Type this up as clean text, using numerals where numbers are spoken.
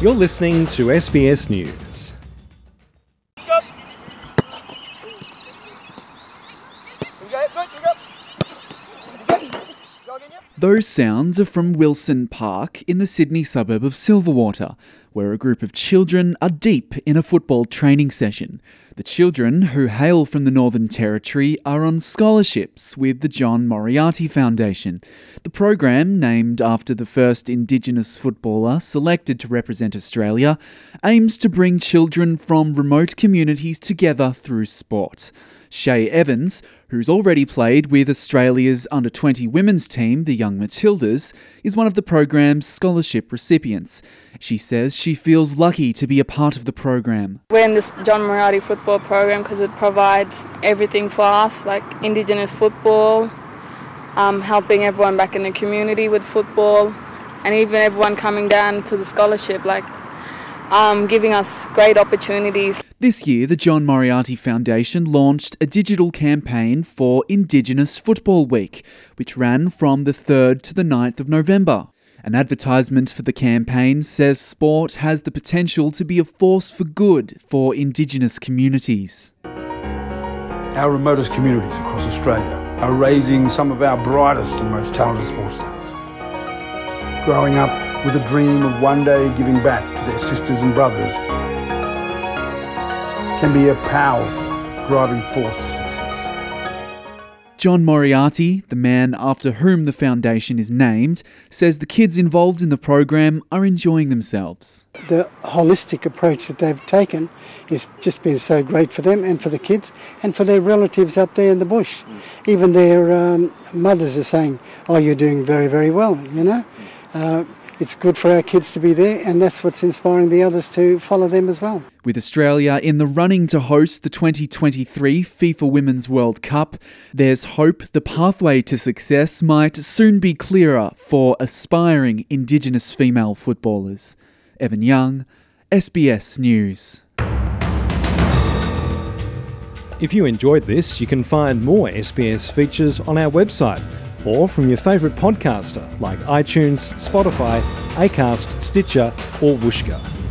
You're listening to SBS News. Those sounds are from Wilson Park in the Sydney suburb of Silverwater, where a group of children are deep in a football training session. The children, who hail from the Northern Territory, are on scholarships with the John Moriarty Foundation. The program, named after the first Indigenous footballer selected to represent Australia, aims to bring children from remote communities together through sport. Shay Evans, who's already played with Australia's under-20 women's team, the Young Matildas, is one of the program's scholarship recipients. She says she feels lucky to be a part of the program. We're in this John Moriarty football program because it provides everything for us, like Indigenous football, helping everyone back in the community with football, and even everyone coming down to the scholarship, giving us great opportunities. This year, the John Moriarty Foundation launched a digital campaign for Indigenous Football Week, which ran from the 3rd to the 9th of November. An advertisement for the campaign says sport has the potential to be a force for good for Indigenous communities. Our remotest communities across Australia are raising some of our brightest and most talented sports stars, growing up with a dream of one day giving back to their sisters and brothers can be a powerful driving force to success. John Moriarty, the man after whom the foundation is named, says the kids involved in the program are enjoying themselves. The holistic approach that they've taken has just been so great for them and for the kids and for their relatives up there in the bush. Even their mothers are saying, "Oh, you're doing very, very well," you know. It's good for our kids to be there, and that's what's inspiring the others to follow them as well. With Australia in the running to host the 2023 FIFA Women's World Cup, there's hope the pathway to success might soon be clearer for aspiring Indigenous female footballers. Evan Young, SBS News. If you enjoyed this, you can find more SBS features on our website or from your favourite podcaster like iTunes, Spotify, Acast, Stitcher or Whooshkaa.